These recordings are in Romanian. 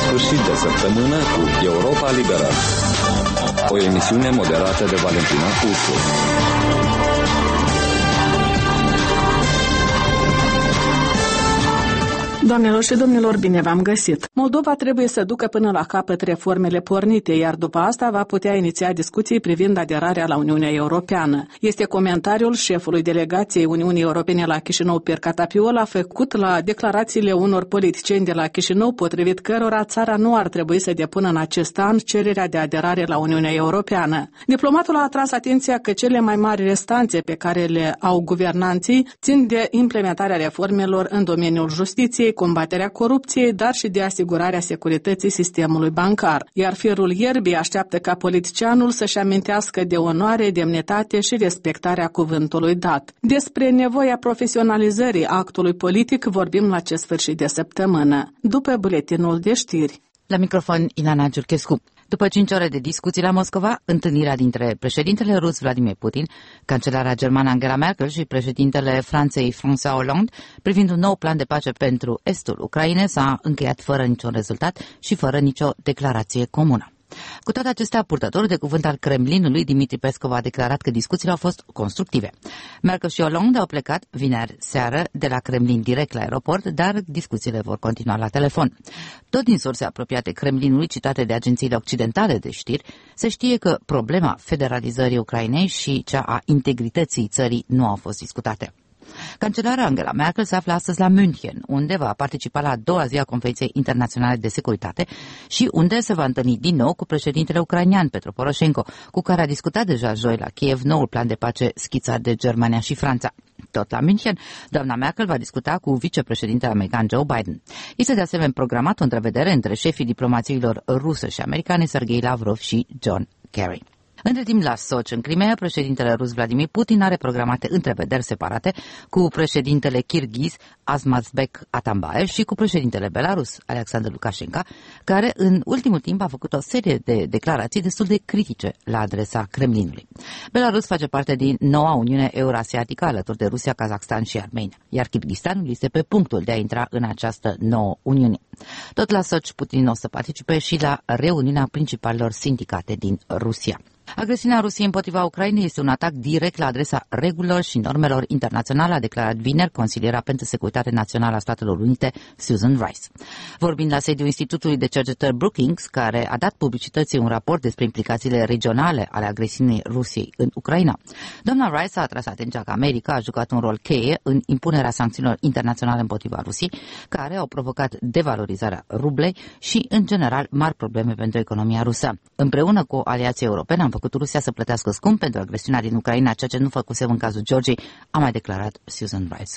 sfârșit de săptămână cu Europa Liberă, o emisiune moderată de Valentina Ursu. Doamnelor și domnilor, bine v-am găsit! Moldova trebuie să ducă până la capăt reformele pornite, iar după asta va putea iniția discuții privind aderarea la Uniunea Europeană. Este comentariul șefului delegației Uniunii Europene la Chișinău, Pirca Tapiola, făcut la declarațiile unor politicieni de la Chișinău, potrivit cărora țara nu ar trebui să depună în acest an cererea de aderare la Uniunea Europeană. Diplomatul a atras atenția că cele mai mari restanțe pe care le au guvernanții țin de implementarea reformelor în domeniul justiției, combaterea corupției, dar și de asigurarea securității sistemului bancar. Iar firul ierbii așteaptă ca politicianul să-și amintească de onoare, demnitate și respectarea cuvântului dat. Despre nevoia profesionalizării actului politic vorbim la acest sfârșit de săptămână, după buletinul de știri. La microfon, Ilana Giurchescu. După 5 ore de discuții la Moscova, întâlnirea dintre președintele rus Vladimir Putin, cancelara germană Angela Merkel și președintele Franței François Hollande privind un nou plan de pace pentru estul Ucrainei s-a încheiat fără niciun rezultat și fără nicio declarație comună. Cu toate acestea, purtătorul de cuvânt al Kremlinului, Dmitri Peskov, a declarat că discuțiile au fost constructive. Merkel și Hollande au plecat vineri seară de la Kremlin direct la aeroport, dar discuțiile vor continua la telefon. Tot din surse apropiate Kremlinului, citate de agențiile occidentale de știri, se știe că problema federalizării Ucrainei și cea a integrității țării nu au fost discutate. Cancelara Angela Merkel se află astăzi la München, unde va participa la a doua zi a Conferinței Internaționale de Securitate și unde se va întâlni din nou cu președintele ucrainean Petro Poroșenko, cu care a discutat deja joi la Kiev noul plan de pace schițat de Germania și Franța. Tot la München, doamna Merkel va discuta cu vicepreședintele american Joe Biden. Este de asemenea programat o întrevedere între șefii diplomațiilor ruse și americane Sergei Lavrov și John Kerry. Între timp, la Sochi, în Crimea, președintele rus Vladimir Putin are programate întrevederi separate cu președintele kirghiz Almazbek Atambayev și cu președintele belarus Alexander Lukashenko, care în ultimul timp a făcut o serie de declarații destul de critice la adresa Kremlinului. Belarus face parte din noua Uniune Eurasiatică alături de Rusia, Kazakhstan și Armenia, iar Kirghistanul este pe punctul de a intra în această nouă Uniune. Tot la Sochi, Putin o să participe și la reuniunea principalelor sindicate din Rusia. Agresiunea Rusiei împotriva Ucrainei este un atac direct la adresa regulilor și normelor internaționale, a declarat vineri consiliera pentru securitate națională a Statelor Unite, Susan Rice. Vorbind la sediul Institutului de Cercetări Brookings, care a dat publicității un raport despre implicațiile regionale ale agresiunii Rusiei în Ucraina, doamna Rice a atras atenția că America a jucat un rol cheie în impunerea sancțiunilor internaționale împotriva Rusiei, care au provocat devalorizarea rublei și, în general, mari probleme pentru economia rusă. Împreună cu aliații europeni am făcut Rusia să plătească scump pentru agresiunea din Ucraina, ceea ce nu făcusem în cazul Georgiei, a mai declarat Susan Rice.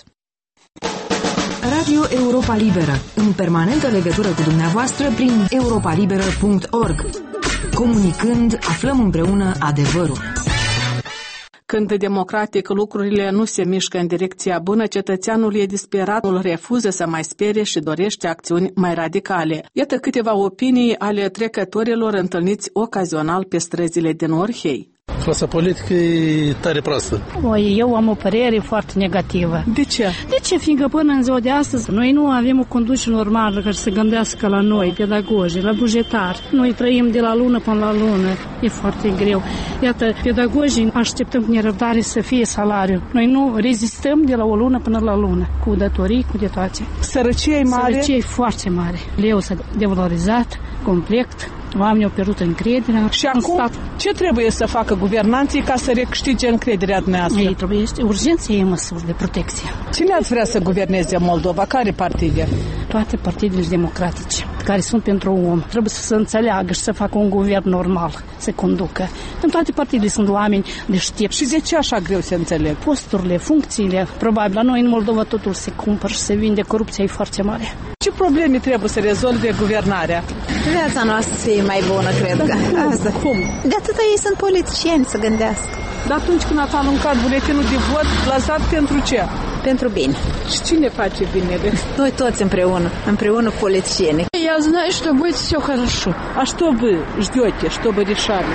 Radio Europa Liberă, în permanentă legătură cu dumneavoastră prin europalibera.org. Comunicând, aflăm împreună adevărul. Când democratic lucrurile nu se mișcă în direcția bună, cetățeanul e disperat, îl refuză să mai spere și dorește acțiuni mai radicale. Iată câteva opinii ale trecătorilor întâlniți ocazional pe străzile din Orhei. Clasa politică e tare proastă. Eu am o părere foarte negativă. De ce? De ce? Fiindcă până în ziua de astăzi noi nu avem o conducere normală care să gândească la noi, pedagogii, la bugetari. Noi trăim de la lună până la lună. E foarte greu. Iată, pedagogii așteptăm cu nerăbdare să fie salariu. Noi nu rezistăm de la o lună până la lună, cu datorii, cu de toate. Sărăcia e mare? Sărăcia e foarte mare. Leu s-a devalorizat complet. Oamenii au pierdut încrederea. Și acum, ce trebuie să facă guvernanții ca să recâștige încrederea dumneavoastră? Ei trebuie urgent să iei măsuri de protecție. Cine ați vrea să guverneze Moldova? Care partide? Toate partidele democratice, care sunt pentru om. Trebuie să se înțeleagă și să facă un guvern normal, să conducă. În toate partidele sunt oameni deștepți. Și de ce așa greu se înțeleg? Posturile, funcțiile. Probabil la noi în Moldova totul se cumpără și se vinde. Corupția e foarte mare. Ce probleme trebuie să rezolve guvernarea? Viața noastră să fie mai bună, cred că. Asta. Cum? De atâta ei sunt politicieni să gândească. Dar atunci când ați aluncat buletinul de vot, l-ați dat pentru ce? Pentru bine. Și cine face binele? Noi toți împreună cu politicienii. я знаю, что будет все хорошо. А что вы ждете, что бы решали?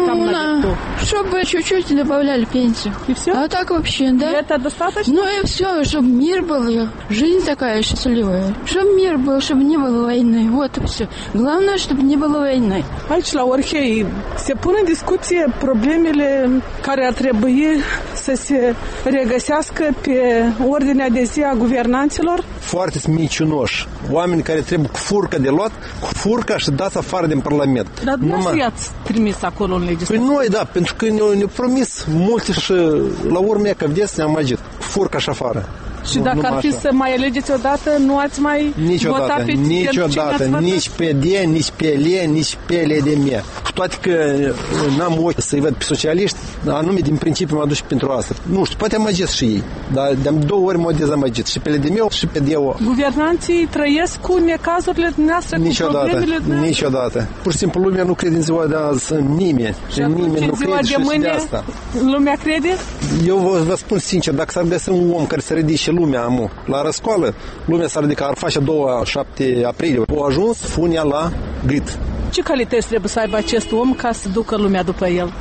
Чтобы чуть-чуть добавляли пенсию. И все? А так вообще, да. И это достаточно? Ну и все, чтобы мир был, жизнь такая счастливая. Чтобы мир был, чтобы не было войны. Вот и все. Главное, чтобы не было войны. Aici, la Orhei, se pun în discuție problemele care ar trebui să se regăsească pe ordinea de zi a guvernanților? Foarte mincinoși. Oameni care trebuie cu furcă de luat, cu furca și dați afară din Parlament. Dar nu i-ați trimis acolo în legislație? Păi noi, da, pentru că ne-au promis multe și la urmă că vedeți ne-am magit. Cu furca și afară. Și dacă ar fi să mai alegeți odată, nu ați mai votat pe niciodată, nici pe D, nici pe L, nici pe LDM. Cu toate că n-am ochi să-i văd pe socialiști, anume din principiu mă duc pentru asta. Nu știu, poate amăgesc și ei, dar de 2 ori m-au dezamăgit, și pe LDM și pe DO. Guvernanții trăiesc cu necazurile dumneavoastră, cu problemele dumneavoastră? Niciodată. Pur și simplu lumea nu crede în ziua de azi în nimeni. Și nimeni nu crede și de asta. Lumea crede? Eu vă spun sincer, dacă s-ar găsi un om care să ridice lumea la răscoală, lumea s-ar ridica, ar face 2-7 aprilie. Au ajuns funia la gât. Ce calități trebuie să aibă acest om ca să ducă lumea după el?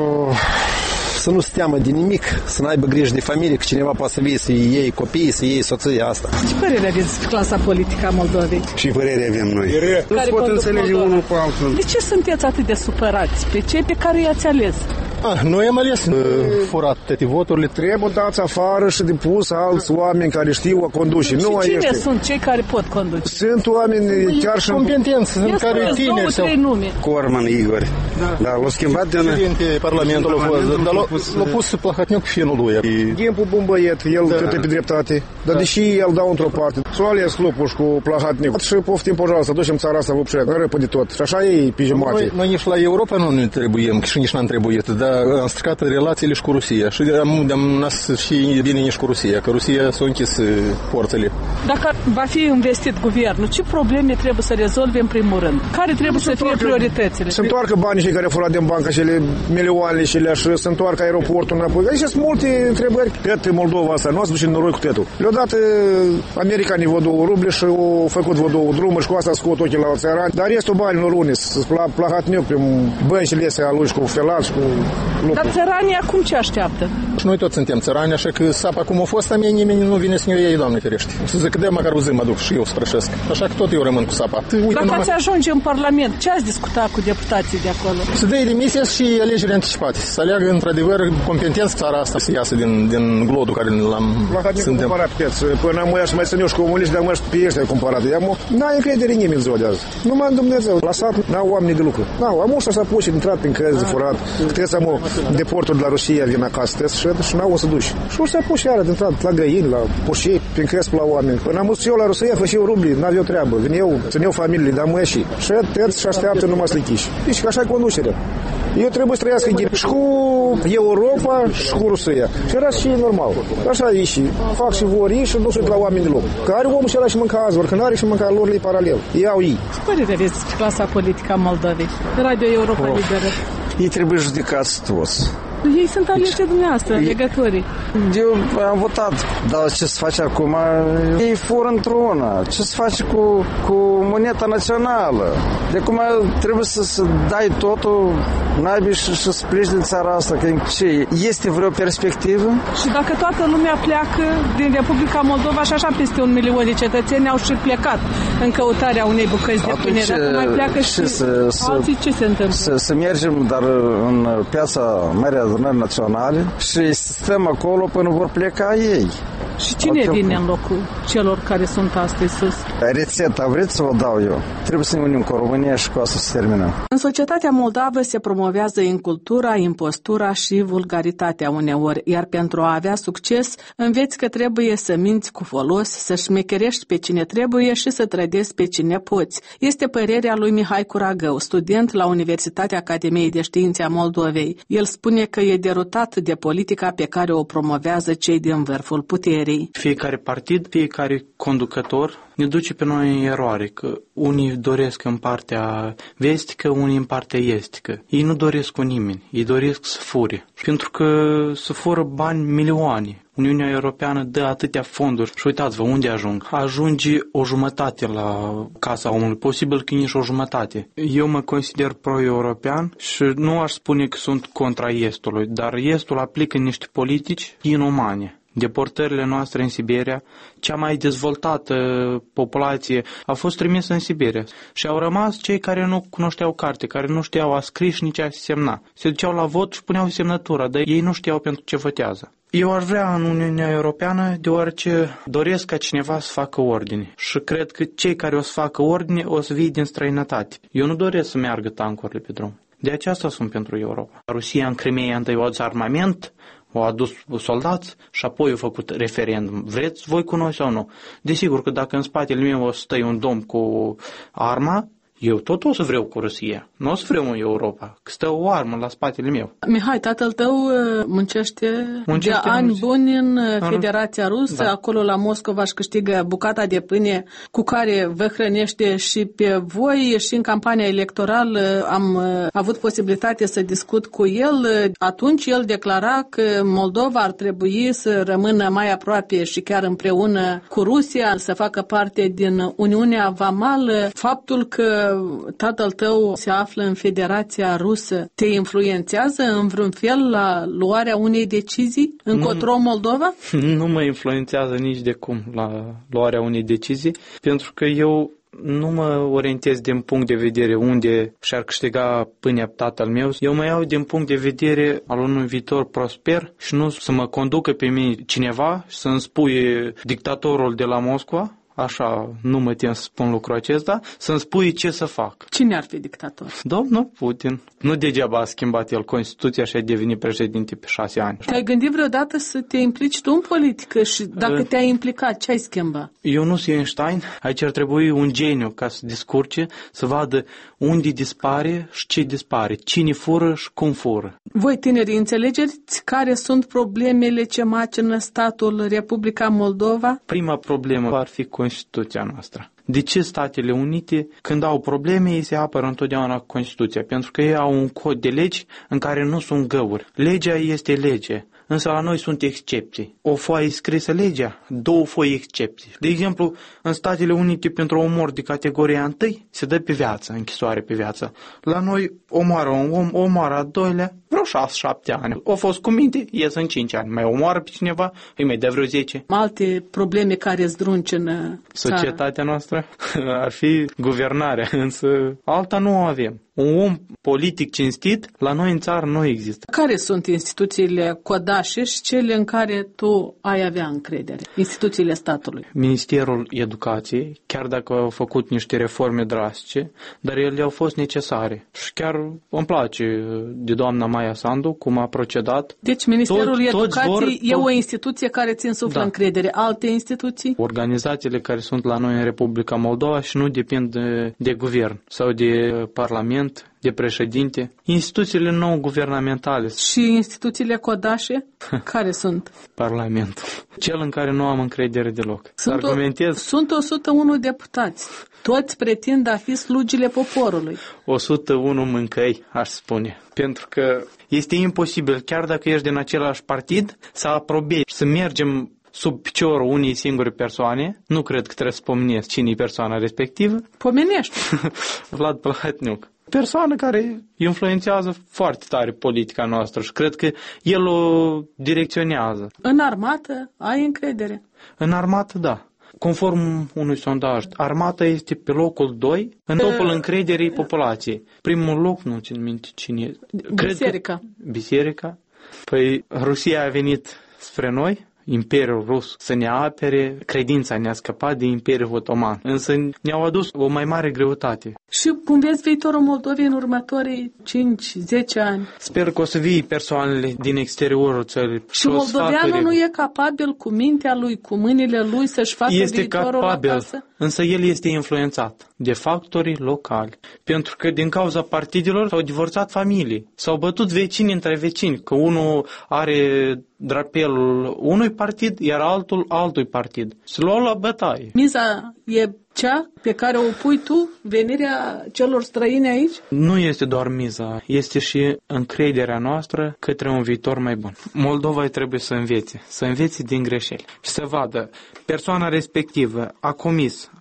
Să nu se teamă de nimic, să n-aibă grijă de familie, că cineva poate să vie să iei copiii, să iei soția asta. Ce părere aveți despre clasa politică a Moldovei? Și părere avem noi. Nu se pot înțelege unul cu altul. De ce sunteți atât de supărați? Pe cei pe care i-ați ales? Noi am ales furat toate voturile. Trebuie dați afară și depus alți oameni care știu a conduce. Și cine sunt cei care pot conduce? Sunt oameni chiar și competenți, sunt care tineri sau... Corman Igor. Da, l-a schimbat de... Președinte Parlamentului a fost, dar l-a pus Plahotniuc finul lui. Timpul bun băiet, el tot e pe dreptate. Dar deși el dau într-o parte. S-o ales Lupuș cu Plahotniuc. Și poftim, păjalsta, ducem țara asta vopșe, răpă de tot. Și așa e pe jumate. Noi nici la Europa nu ne trebuim, și nici n-am trebuit, dar am stricat relațiile și cu Rusia. Și am nas și bine nici cu Rusia, că Rusia s-a închis porțile. Dacă va fi investit guvernul, ce probleme trebuie să rezolve în primul rând? Care trebuie să fie prioritățile? Să întoarcă banii cei care au furat din bancă, cele milioane și le și să întoarcă aeroportul înapoi. Aici sunt multe întrebări. Cred Moldova asta nu a duce noroi cu tetul. Le-au dat americanii vă 2 ruble și au făcut vă 2 drumuri și cu asta scot ochii la țărani. Dar restul banilor unii, Plahotniuc prin băncile astea lui și cu felat și cu lucruri. Dar țăranii acum ce așteaptă? Și noi toți suntem țărani, așa că sapa cum a fost a mea, nimeni nu vine să ne iei, Doamne ferește. Să zic că de măcar o zi mă duc și eu sprășesc. Așa că tot eu rămân cu sapa. Dacă ați ajunge în Parlament, ce ați discutat cu deputații de acolo? Să dea demisia și alegeri anticipate. Să aleagă într-adevăr competență țara asta să iasă din glodul care l-am suntem. Cumpărat peți. Până am mai să ne și comuniști, dar mă și pe ăștia cumpărat. N-ai încredere nimeni în ziua de azi. Numai în Dumnezeu. La sat n-au oameni de lucru. N-au. Am ușa s-a pus și intrat prin căzi de furat. Trebuie să am deportul de la Rusia vin acasă și n-au o să duci. Și ușa s-a pus și iară de intrat la găini, la pușii, prin căzi la oameni. Până am dus eu la Rusia, fă și eu rubli, n-aveau treabă. Vin eu, țin eu familie, dar mă ieși. Și tăți și așteaptă numai să le chiși. Deci așa e conducerea. Eu trebuie să trăiască și cu Europa și cu Rusia. Și era și normal. Așa e și fac și vor ei și nu sunt la oameni de lucru. Că are omul și ăla și mânca azi, că n-are și mânca lor ei paralel. Iau ei. Ce părere aveți despre clasa politică a Moldovei? Radio Europa Liberă. Ei trebuie judecați toți. Ei sunt aleși dumneavoastră, legătorii. Eu am votat, dar ce se face acum? Ei fură într-una. Ce se face cu moneta națională? De acum trebuie să dai totul naibii și să pleci din țara asta. Că ce? Este vreo perspectivă? Și dacă toată lumea pleacă din Republica Moldova și așa peste 1 milion de cetățeni au și plecat în căutarea unei bucăți de pâine. Dacă mai pleacă și alții, ce se întâmplă? Să mergem, dar în piața Marea Adunări Naționale și stăm acolo până vor pleca ei. Și cine vine în locul celor care sunt astăzi sus? Rețeta, vreți să vă dau eu? Trebuie să ne unim cu România și cu asta să terminăm. În societatea moldavă se promovează incultura, impostura și vulgaritatea uneori, iar pentru a avea succes, înveți că trebuie să minți cu folos, să șmecherești pe cine trebuie și să trădezi pe cine poți. Este părerea lui Mihai Curagău, student la Universitatea Academiei de Științe a Moldovei. El spune că e derutat de politica pe care o promovează cei din vârful puterii. Fiecare partid, fiecare conducător ne duce pe noi în eroare, că unii doresc în partea vestică, unii în partea estică. Ei nu doresc cu nimeni, ei doresc să fure, pentru că să fură bani milioane. Uniunea Europeană dă atâtea fonduri și uitați-vă unde ajung. Ajunge o jumătate la Casa Omului, posibil că nici o jumătate. Eu mă consider pro-european și nu aș spune că sunt contra Estului, dar Estul aplică niște politici inumane. Deportările noastre în Siberia, cea mai dezvoltată populație a fost trimisă în Siberia și au rămas cei care nu cunoșteau carte, care nu știau a scrie și nici a semna. Se duceau la vot și puneau semnătura, dar ei nu știau pentru ce votează. Eu aș vrea în Uniunea Europeană deoarece doresc ca cineva să facă ordine și cred că cei care o să facă ordine o să vie din străinătate. Eu nu doresc să meargă tancurile pe drum. De aceasta sunt pentru Europa. Rusia în Crimea întâi a adus armament, au adus soldați și apoi au făcut referendum. Vreți voi cu noi sau nu? Desigur că dacă în spatele meu o să stai un domn cu arma, eu tot o să vreau cu Rusia. Nu o să vreau în Europa, că stă o armă la spatele meu. Mihai, tatăl tău muncește de ani buni în Federația Rusă, da. Acolo la Moscova își câștigă bucata de pâine cu care vă hrănește și pe voi și în campania electorală am avut posibilitate să discut cu el. Atunci el declara că Moldova ar trebui să rămână mai aproape și chiar împreună cu Rusia, să facă parte din Uniunea Vamală. Faptul că tatăl tău se află în Federația Rusă te influențează în vreun fel la luarea unei decizii încotro Moldova? Nu mă influențează nici de cum la luarea unei decizii, pentru că eu nu mă orientez din punct de vedere unde și-ar câștiga pâinea tatăl meu. Eu mă iau din punct de vedere al unui viitor prosper și nu să mă conducă pe mine cineva și să-mi spui dictatorul de la Moscova. Așa, nu mă tem să spun lucrul acesta, să-mi spui ce să fac. Cine ar fi dictator? Domnul Putin. Nu degeaba a schimbat el Constituția și a devenit președinte pe 6 ani. Te-ai gândit vreodată să te implici tu în politică și dacă te-ai implicat, ce ai schimba? Eu nu sunt Einstein, aici ar trebui un geniu ca să discurce, să vadă unde dispare și ce dispare, cine fură și cum fură. Voi, tinerii, înțelegeți care sunt problemele ce macină statul Republica Moldova? Prima problemă ar fi Constituția noastră. De ce Statele Unite, când au probleme, ei se apără întotdeauna Constituția? Pentru că ei au un cod de legi în care nu sunt găuri. Legea este lege, însă la noi sunt excepții. O foaie scrisă legea, 2 foi excepții. De exemplu, în Statele Unite, pentru omor de categoria 1, se dă pe viață, închisoare pe viață. La noi omoară un om, omoară a doilea, vreo 6-7 ani. O fost cu minte, ies în 5 ani. Mai omoară pe cineva, îi mai dă vreo 10. Alte probleme care zdruncină societatea noastră ar fi guvernarea, însă alta nu o avem. Un om politic cinstit, la noi în țară nu există. Care sunt instituțiile codașe și cele în care tu ai avea încredere? Instituțiile statului. Ministerul Educației, chiar dacă au făcut niște reforme drastice, dar ele au fost necesare. Și chiar îmi place de doamna Maia Sandu cum a procedat. Deci Ministerul Educației e o instituție care ți însuflă încredere. Alte instituții? Organizațiile care sunt la noi în Republica Moldova și nu depind de guvern sau de parlament, de președinte, instituțiile nou-guvernamentale. Și instituțiile codașe? Care sunt? Parlamentul. Cel în care nu am încredere deloc. Sunt 101 deputați. Toți pretind a fi slugile poporului. 101 mâncăi, aș spune. Pentru că este imposibil, chiar dacă ești din același partid, să aprobezi, să mergem sub piciorul unei singure persoane. Nu cred că trebuie să pomenesc cine e persoana respectivă. Pomenește. Vlad Plahotniuc. Persoană care influențează foarte tare politica noastră și cred că el o direcționează. În armată ai încredere? În armată, da. Conform unui sondaj, armata este pe locul 2 în topul încrederii populației. Primul loc, nu țin minte cine e. Biserica. Biserica. Păi Rusia a venit spre noi, Imperiul Rus, să ne apere, credința ne-a scăpat de Imperiul Otoman, însă ne-au adus o mai mare greutate. Și cum vezi viitorul Moldovei în următorii 5-10 ani? Sper că o să vii persoanele din exteriorul țării. Și moldoveanul nu e capabil cu mintea lui, cu mâinile lui să-și facă viitorul acasă? Însă el este influențat de factorii locali. Pentru că din cauza partidelor s-au divorțat familii, s-au bătut vecini între vecini, că unul are drapelul unui partid, iar altul altui partid. Se luau la bătaie. Miza e cea pe care o pui tu, venirea celor străini aici? Nu este doar miza, este și încrederea noastră către un viitor mai bun. Moldova trebuie să învețe din greșeli și să vadă persoana respectivă a comis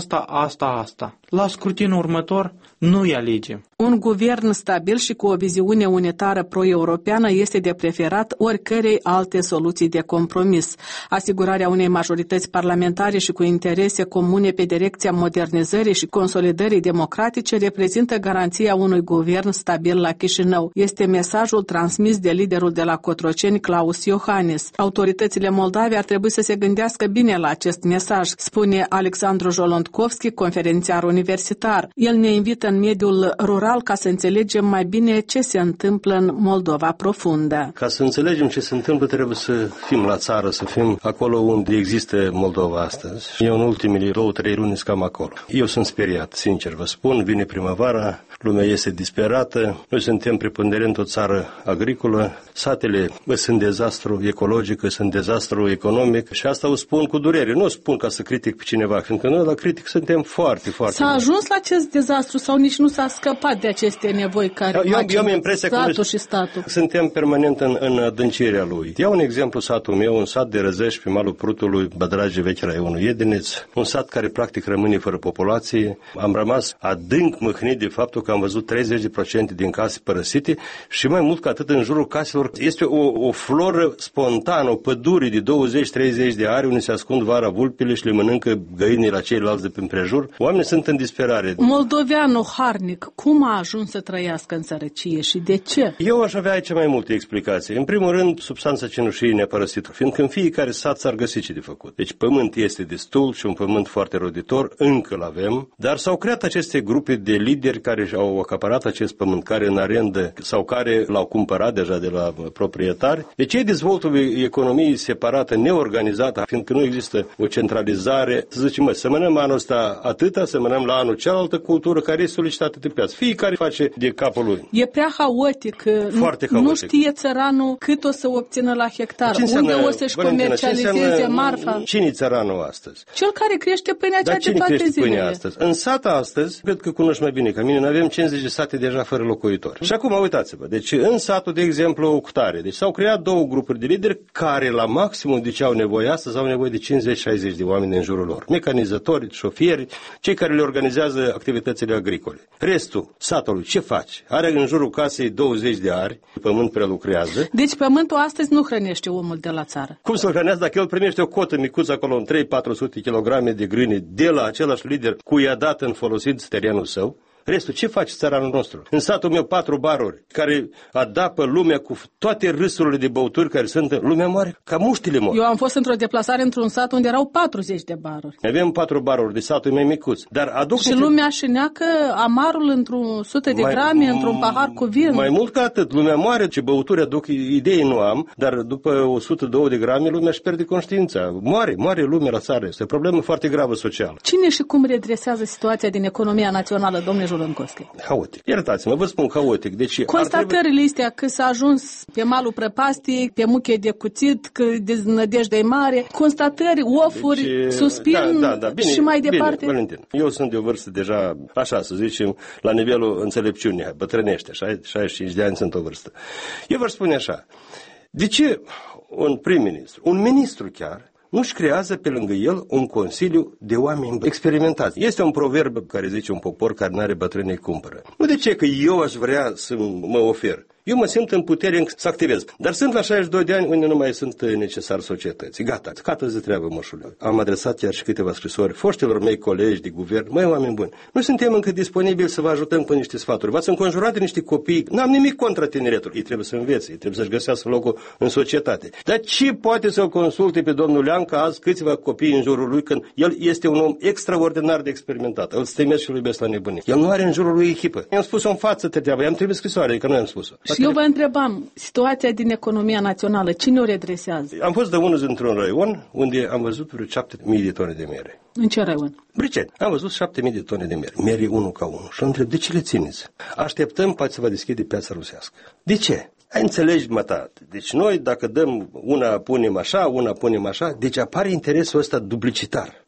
asta. La scrutinul următor nu îi alegem. Un guvern stabil și cu o viziune unitară pro-europeană este de preferat oricărei alte soluții de compromis. Asigurarea unei majorități parlamentare și cu interese comune pe direcția modernizării și consolidării democratice reprezintă garanția unui guvern stabil la Chișinău. Este mesajul transmis de liderul de la Cotroceni, Klaus Iohannis. Autoritățile moldave ar trebui să se gândească bine la acest mesaj, spune Alexandru Jolondkovski, conferențiar universitar. El ne invită în mediul rural ca să înțelegem mai bine ce se întâmplă în Moldova profundă. Ca să înțelegem ce se întâmplă, trebuie să fim la țară, să fim acolo unde există Moldova astăzi. Eu în ultimele 2-3 luni sunt cam acolo. Eu sunt speriat, sincer vă spun, vine primăvara, lumea este disperată, noi suntem preponderent o țară agricolă, satele sunt dezastru ecologic, sunt dezastru economic și asta o spun cu durere. Nu o spun ca să critic pe cineva, fiindcă noi la critic suntem foarte, foarte... S-a ajuns la acest dezastru sau nici nu s-a scăpat de aceste nevoi care eu am impresia statul și statul? Suntem permanent în adâncirea lui. Iau un exemplu, satul meu, un sat de Răzăși pe malul Prutului, Bădrage Vechi, raionul Iedineț, un sat care practic rămâne fără populație. Am rămas adânc mâhnit de faptul că am văzut 30% din case părăsite și mai mult ca atât în jurul caselor este o floră spontană, o pădure de 20-30 de ari unde se ascund vara vulpile și le mănâncă găinii la ceilalți de pe împrejur. Oamenii sunt în disperare. Moldoveanul harnic, cum a ajuns să trăiască în sărăcie și de ce? Eu aș avea aici mai multe explicații. În primul rând, substanța cenușiei ne-a părăsit, fiindcă în fiecare sat s-ar găsi ce de făcut. Deci pământ este destul și un pământ foarte roditor, încă l-avem, dar s-au creat aceste grupe de lideri care au acaparat acest pământ, care în arendă sau care l-au cumpărat deja de la proprietari. Deci ei dezvoltă o economie separată, neorganizată, fiindcă nu există o centralizare. Să zicem, semănăm anul ăsta atâta, semănăm la anul cealaltă cultură care este solicitată de piață. Fiecare face de capul lui. E prea haotic. Foarte haotic. Nu știe țăranul cât o să obțină la hectar, unde o să-și comercializeze marfa. Cine e țăranul astăzi? Cel care crește pâinea cea de toate zilele. Astăzi? În sat astăzi, cred că cunoști mai bine ca mine, avem 50 de sate deja fără locuitori. Și acum uitați-vă, deci în satul, de exemplu, Octare, deci s-au creat două grupuri de lideri care la maximum de ce au nevoie astăzi, au nevoie de 50-60 de oameni în jurul lor. Mecanizatori, șofieri, cei care le organizează activitățile agricole. Restul satului, ce faci? Are în jurul casei 20 de ari, pământ prelucrează. Deci pământul astăzi nu hrănește omul de la țară. Cum să-l hrănească dacă el primește o cotă micuță acolo în 300-400 kg de grâne de la același lider cu i-a dat în folosit terenul său? Restul, ce face țăranul nostru? În satul meu 4 baruri care adapă lumea cu toate râsurile de băuturi care sunt, lumea moare ca muștile mor. Eu am fost într-o deplasare într-un sat unde erau 40 de baruri. Avem 4 baruri de satul mai micuț, dar aduc și lumea șineacă amarul într-un 100 de grame, într-un pahar cu vin. Mai mult ca atât, lumea moare, ce băuturi aduc, idei nu am, dar după 102 de grame lumea își pierde conștiința. Moare lumea la țară. Este o problemă foarte gravă socială. Cine și cum redresează situația din economia națională, domnule Jolondkovski? Haotic. Iertați-mă, vă spun haotic. Deci constatările astea că s-a ajuns pe malul prăpastiei, pe muche de cuțit, că deznădejdea e mare, constatări, ofuri, deci, suspin bine, și mai departe. Bine, Valentin, eu sunt de o vârstă deja, așa să zicem, la nivelul înțelepciunii, bătrânește, 65 de ani sunt o vârstă. Eu vă spun așa, de ce un prim-ministru, un ministru chiar, nu-și creează pe lângă el un consiliu de oameni experimentați. Este un proverb care zice un popor care n-are bătrâni cumpără. Nu de ce că eu aș vrea să mă ofer. Eu mă simt în putere să activez. Dar sunt la 62 de ani unde nu mai sunt necesar societății. Gata de treabă, moșule. Am adresat chiar și câteva scrisori foștilor mei colegi de guvern. Măi, oameni buni, noi suntem încă disponibili să vă ajutăm cu niște sfaturi. V-ați înconjurat de niște copii. N-am nimic contra tineretul. Ei trebuie să învețe, ei trebuie să-și găsească locul în societate. Dar ce poate să-l consulte pe domnul Leanca azi câțiva copii în jurul lui când el este un om extraordinar de experimentat. Îl stimez și îl iubesc la nebunie. El nu are în jurul lui echipă. I-am spus-o în față treaba, i-am trimis scrisoare, că noi am spus-o. Și eu vă întrebam, situația din economia națională, cine o redresează? Am fost de unul într-un raion unde am văzut vreo 7.000 de tone de miere. În ce raion? Briceni. Am văzut 7.000 de tone de miere. Miere unul ca unul. Și întreb, de ce le țineți? Așteptăm, poate să vă deschide piața rusească. De ce? Ai înțelegi, mătate. Deci noi, dacă dăm una punem așa, deci apare interesul ăsta duplicitar.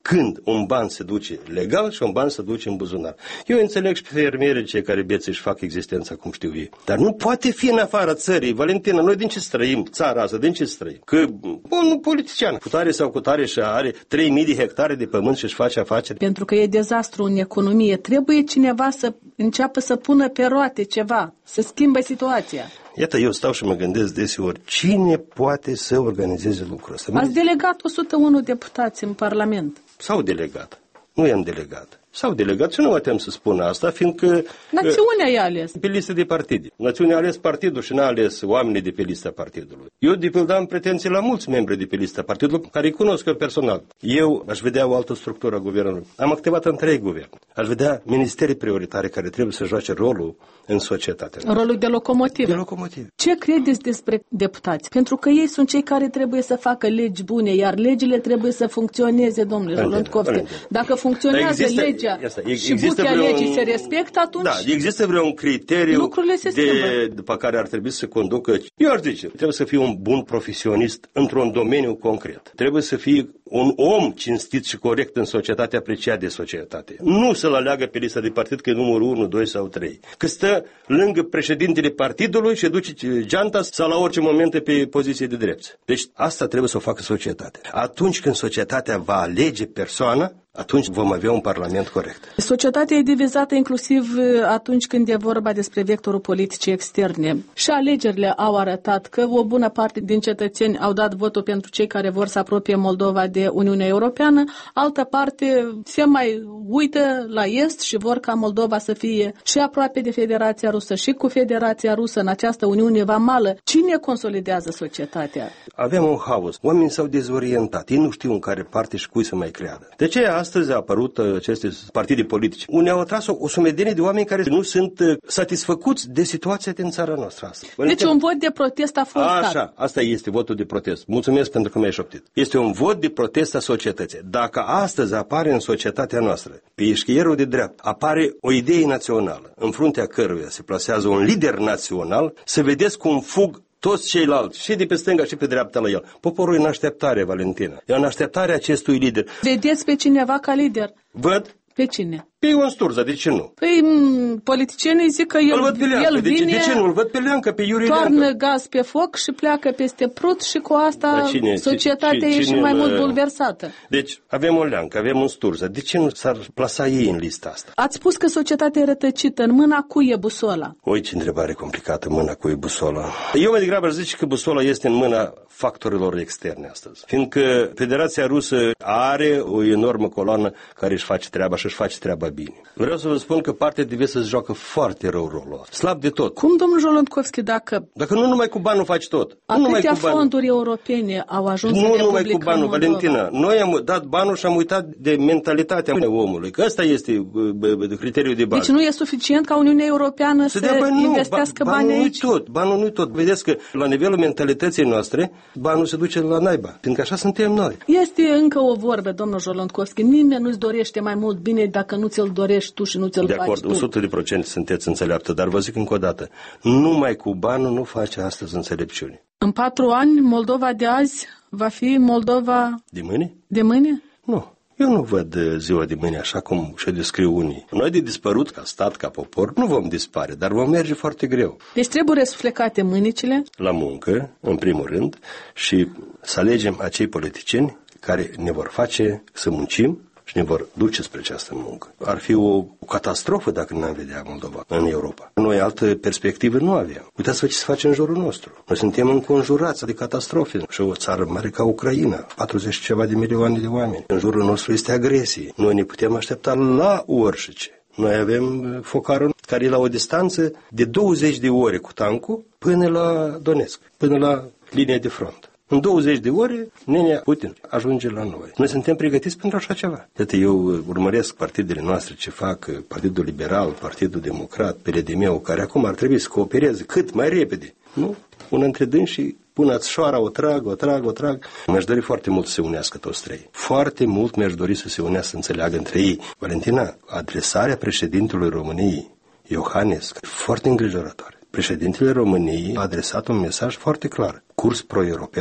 când un ban se duce legal și un ban se duce în buzunar. Eu înțeleg și pe fermierii cei care beți își fac existența cum știu ei. Dar nu poate fi în afara țării. Valentina, noi din ce străim? Țara asta, din ce străim? Că un politician, cutare sau cutare și are 3.000 de hectare de pământ și își face afaceri. Pentru că e dezastru în economie, trebuie cineva să înceapă să pună pe roate ceva, să schimbe situația. Iată, eu stau și mă gândesc deseori, cine poate să organizeze lucrul ăsta? Ați delegat 101 deputați în Parlament. S-au delegat. Nu i-am delegat. S-au delegat și nu mă tem să spun asta, fiindcă... Națiunea i-a ales. Pe listă de partide. Națiunea a ales partidul și n-a ales oamenii de pe lista partidului. Eu, de pildă, am pretenții la mulți membri de pe lista partidului, care îi cunosc eu personal. Eu aș vedea o altă structură a guvernului. Am activat întreg guvern. Aș vedea ministerii prioritare care trebuie să joace rolul în societate. Rolul de locomotiv. De locomotiv. Ce credeți despre deputați? Pentru că ei sunt cei care trebuie să facă legi bune, iar legile trebuie să funcționeze, domnule Jolăntcovski. Dacă funcționează legea și buchea legii se respectă, atunci da, există vreun criteriu lucrurile se schimbă. după care ar trebui să conducă. Eu aș zice, trebuie să fii un bun profesionist într-un domeniu concret. Trebuie să fii un om cinstit și corect în societate, apreciat de societate. Nu să-l aleagă pe lista de partid că e numărul 1, 2 sau 3. Că stă lângă președintele partidului și duce geanta sau la orice moment pe poziție de drept. Deci asta trebuie să o facă societatea. Atunci când societatea va alege persoana, atunci vom avea un parlament corect. Societatea e divizată inclusiv atunci când e vorba despre vectorul politicii externe. Și alegerile au arătat că o bună parte din cetățeni au dat votul pentru cei care vor să apropie Moldova de Uniunea Europeană, altă parte se mai uită la est și vor ca Moldova să fie și aproape de Federația Rusă și cu Federația Rusă în această Uniune vamală. Cine consolidează societatea? Avem un haos. Oamenii s-au dezorientat. Ei nu știu în care parte și cui să mai creadă. De ce astăzi a apărut aceste partide politice? Unii au atras o sumedenie de oameni care nu sunt satisfăcuți de situația din țara noastră astăzi. Deci un vot de protest a fost dat. Așa, asta este votul de protest. Mulțumesc pentru că mi-ai șoptit. Este un vot de protest a societății. Dacă astăzi apare în societatea noastră, pe eșchierul de dreapta, apare o idee națională, în fruntea căruia se plasează un lider național, să vedeți cum fug toți ceilalți, și de pe stânga și pe dreapta la el. Poporul e în așteptare, Valentina. E în așteptare acestui lider. Vedeți pe cineva ca lider? Văd. Pe cine? Pe Ion Sturza, de ce nu? Păi politicienii zic că el vine, de ce nu? Îl văd pe Leancă, pe Iuri Leancă. Toarnă gaz pe foc și pleacă peste Prut și cu asta societatea e și mai mult bulversată. Deci avem o Leancă, avem un Sturza. De ce nu s-ar plasa ei în lista asta? Ați spus că societatea e rătăcită. În mâna cui e busola? Oi, ce întrebare complicată, mâna cui e busola. Eu mai degrabă aș zice că busola este în mâna factorilor externe astăzi. Fiindcă Federația Rusă are o enormă coloană care își face treaba și își face treaba bine. Vreau să vă spun că partea de vest îți joacă foarte rău rolul ăsta. Slab de tot. Cum, domnul Jolăntcovski, dacă nu numai cu banul faci tot. Atâtea fonduri europene au ajuns în Republica numai cu banul, Moldova. Valentina. Noi am dat banul și am uitat de mentalitatea omului. Că ăsta este criteriul de bază. Deci nu e suficient ca Uniunea Europeană să investească bani aici? Banul nu-i tot. Vedeți că la nivelul mentalității noastre, banul se duce la naiba. Fiindcă așa suntem noi. Este încă o vorbă, domnul Jolăntkovski. Nimeni nu-ți dorește mai mult bine dacă nu ți-l dorești tu și nu ți-l faci tu. De acord, 100% sunteți înțeleaptă, dar vă zic încă o dată, numai cu banul nu face astăzi înțelepciune. În 4 ani, Moldova de azi va fi Moldova... De mâine? De mâine? Nu. Eu nu văd ziua de mâine așa cum și-o descriu unii. Noi de dispărut ca stat, ca popor, nu vom dispare, dar vom merge foarte greu. Deci trebuie răsuflecate mânicile? La muncă, în primul rând, și să alegem acei politicieni care ne vor face să muncim și ne vor duce spre această muncă. Ar fi o catastrofă dacă nu am vedea Moldova în Europa. Noi altă perspectivă nu avem. Uitați-vă ce se face în jurul nostru. Noi suntem înconjurați de catastrofe. Și o țară mare ca Ucraina, 40 ceva de milioane de oameni. În jurul nostru este agresie. Noi ne putem aștepta la orice. Noi avem focarul care e la o distanță de 20 de ore cu tancul până la Donetsk, până la linia de front. În 20 de ore, nenea Putin ajunge la noi. Noi suntem pregătiți pentru așa ceva. Iată, eu urmăresc partidele noastre ce fac, Partidul Liberal, Partidul Democrat, PLDM-ul, care acum ar trebui să coopereze cât mai repede. Nu? Una între dânsii, până țoara, o trag. Mi-aș dori foarte mult să se unească toți trei. Foarte mult mi-aș dori să se unească, să înțeleagă între ei. Valentina, adresarea președintelui României, Iohannis, foarte îngrijorătoare. Președintele României a adresat un mesaj foarte clar. Curs pro-european,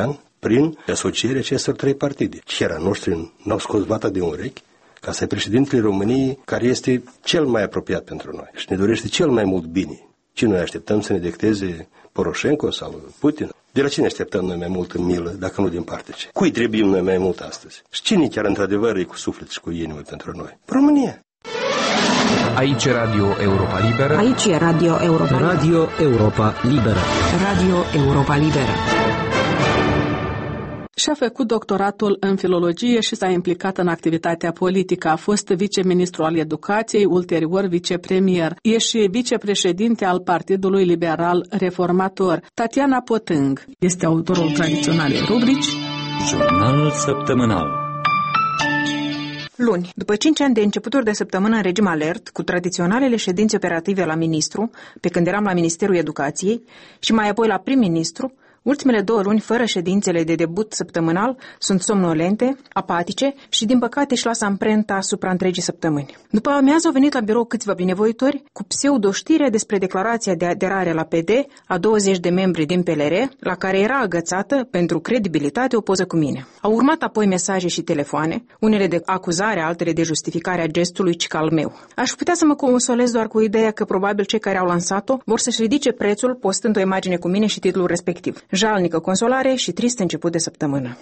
prin asocierea acestor 3 partide. Chiar a noștri n-au scos vata de urechi ca să președintele României, care este cel mai apropiat pentru noi și ne dorește cel mai mult bine. Ce noi așteptăm să ne dicteze Poroșenko sau Putin? De la cine așteptăm noi mai multă milă, dacă nu din partea ce? Cui trebuie noi mai mult astăzi? Și cine chiar într-adevăr e cu suflet și cu inimă pentru noi? România! Aici e Radio Europa Liberă. Aici e Radio Europa Liberă. Radio Europa Liberă. Radio Europa Liberă. Și-a făcut doctoratul în filologie și s-a implicat în activitatea politică. A fost viceministru al educației, ulterior vicepremier. E și vicepreședinte al Partidului Liberal Reformator. Tatiana Potâng este autorul tradiționalei rubrici Jurnalul săptămânal. Luni, după 5 ani de începuturi de săptămână în regim alert, cu tradiționalele ședințe operative la ministru, pe când eram la Ministerul Educației, și mai apoi la prim-ministru, ultimele 2 luni, fără ședințele de debut săptămânal, sunt somnolente, apatice și, din păcate, își lasă amprenta asupra întregii săptămâni. După amiază au venit la birou câțiva binevoitori cu pseudo-știre despre declarația de aderare la PD a 20 de membri din PLR, la care era agățată, pentru credibilitate, o poză cu mine. Au urmat apoi mesaje și telefoane, unele de acuzare, altele de justificare a gestului cic al meu. Aș putea să mă consolez doar cu ideea că probabil cei care au lansat-o vor să-și ridice prețul postând o imagine cu mine și titlul respectiv. Jalnică consolare și trist început de săptămână.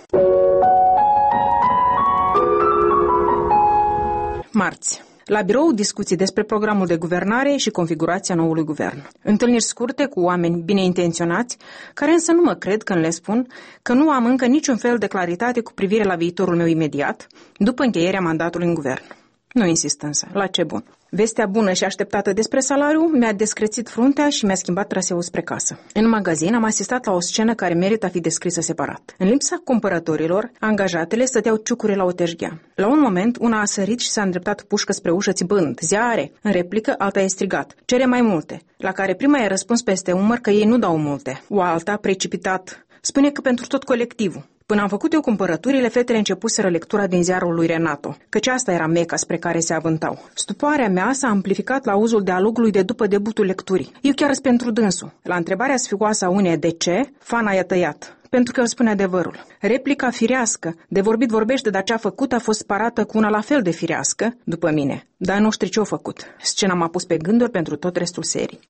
Marți. La birou, discuții despre programul de guvernare și configurația noului guvern. Întâlniri scurte cu oameni bine intenționați, care însă nu mă cred când le spun că nu am încă niciun fel de claritate cu privire la viitorul meu imediat, după încheierea mandatului în guvern. Nu insist însă, la ce bun. Vestea bună și așteptată despre salariu mi-a descrețit fruntea și mi-a schimbat traseul spre casă. În magazin am asistat la o scenă care merită a fi descrisă separat. În lipsa cumpărătorilor, angajatele stăteau ciucure la o teșghea. La un moment, una a sărit și s-a îndreptat pușcă spre ușă țipând: "Ziare!" În replică, alta i-a strigat: "Cere mai multe!" La care prima i-a răspuns peste umăr că ei nu dau multe. O alta, precipitat: "Spune că pentru tot colectivul." Până am făcut eu cumpărăturile, fetele începuseră lectura din ziarul lui Renato, căci asta era meca spre care se avântau. Stupoarea mea s-a amplificat la auzul dialogului de după debutul lecturii. Eu chiar sunt pentru dânsul. La întrebarea sfigoasă a uneia de ce, Fana i-a tăiat: "Pentru că el spune adevărul." Replica firească, de vorbit vorbește, dar ce a făcut a fost parată cu una la fel de firească, după mine. Dar nu știu ce-o făcut. Scena m-a pus pe gânduri pentru tot restul serii.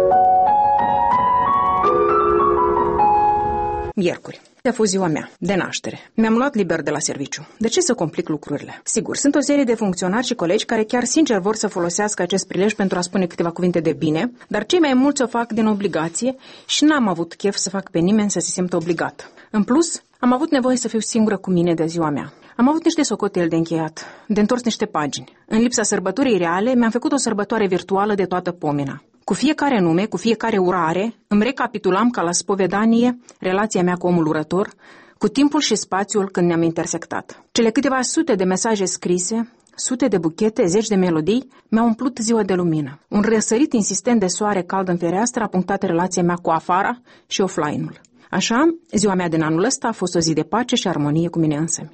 Miercuri. A fost ziua mea, de naștere. Mi-am luat liber de la serviciu. De ce să complic lucrurile? Sigur, sunt o serie de funcționari și colegi care chiar sincer vor să folosească acest prilej pentru a spune câteva cuvinte de bine, dar cei mai mulți o fac din obligație și n-am avut chef să fac pe nimeni să se simtă obligat. În plus, am avut nevoie să fiu singură cu mine de ziua mea. Am avut niște socoteli de încheiat, de întors niște pagini. În lipsa sărbătorii reale, mi-am făcut o sărbătoare virtuală de toată pomina. Cu fiecare nume, cu fiecare urare, îmi recapitulam ca la spovedanie relația mea cu omul urător, cu timpul și spațiul când ne-am intersectat. Cele câteva sute de mesaje scrise, sute de buchete, zeci de melodii, mi-au umplut ziua de lumină. Un răsărit insistent de soare cald în fereastră a punctat relația mea cu afara și offline-ul. Așa, ziua mea din anul ăsta a fost o zi de pace și armonie cu mine însămi.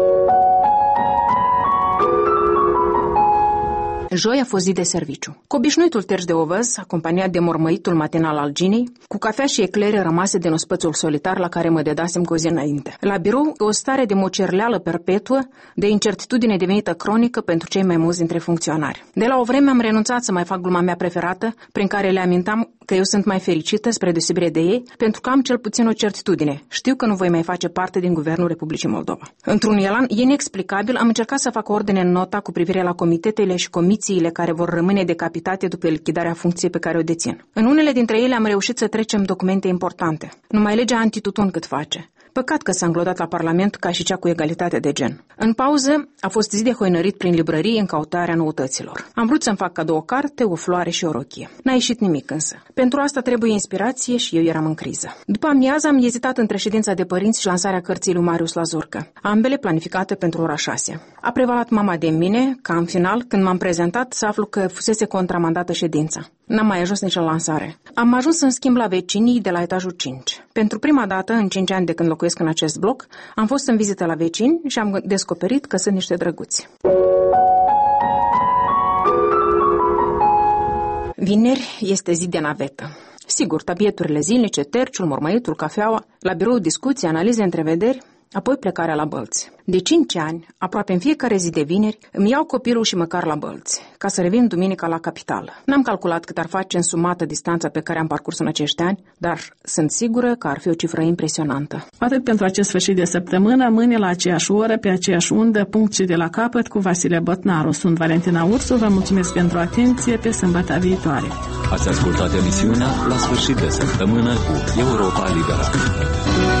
Joi a fost zi de serviciu. Cu obișnuitul terț de ovăz, acompaniat de mormăitul matinal al Ginei, cu cafea și eclere rămase din ospățul solitar la care mă dedasem cu o zi înainte. La birou, o stare de mocerleală perpetuă, de incertitudine devenită cronică pentru cei mai mulți dintre funcționari. De la o vreme am renunțat să mai fac gluma mea preferată, prin care le amintam că eu sunt mai fericită spre deosebire de ei, pentru că am cel puțin o certitudine. Știu că nu voi mai face parte din Guvernul Republicii Moldova. Într-un elan inexplicabil am încercat să fac ordine în nota cu privire la comitetele și comisiile care vor rămâne decapitate după lichidarea funcției pe care o dețin. În unele dintre ele am reușit să trecem documente importante. Numai legea antitutun cât face. Păcat că s-a înglodat la Parlament ca și cea cu egalitate de gen. În pauză a fost zi de hoinărit prin librării în căutarea noutăților. Am vrut să-mi fac cadou o carte, o floare și o rochie. N-a ieșit nimic însă. Pentru asta trebuie inspirație și eu eram în criză. După amiază am ezitat între ședința de părinți și lansarea cărții lui Marius Lazurcă, ambele planificate pentru ora 6. A prevalat mama de mine, ca în final, când m-am prezentat, să aflu că fusese contramandată ședința. N-am mai ajuns nici la lansare. Am ajuns în schimb la vecinii de la etajul 5. Pentru prima dată, în 5 ani de când locuiesc în acest bloc, am fost în vizită la vecini și am descoperit că sunt niște drăguți. Vineri este zi de navetă. Sigur, tabieturile zilnice, terciul, mormăitul, cafeaua, la birou discuții, analize, întrevederi, apoi plecarea la Bălți. De 5 ani, aproape în fiecare zi de vineri, îmi iau copilul și măcar la Bălți, ca să revin duminica la capitală. N-am calculat cât ar face însumată distanța pe care am parcurs în acești ani, dar sunt sigură că ar fi o cifră impresionantă. Atât pentru acest sfârșit de săptămână, mâine la aceeași oră, pe aceeași undă, punct și de la capăt, cu Vasile Botnaru. Sunt Valentina Ursu, vă mulțumesc pentru atenție, pe sâmbătă viitoare. Ați ascultat emisiunea La sfârșit de săptămână cu Europa Liberă.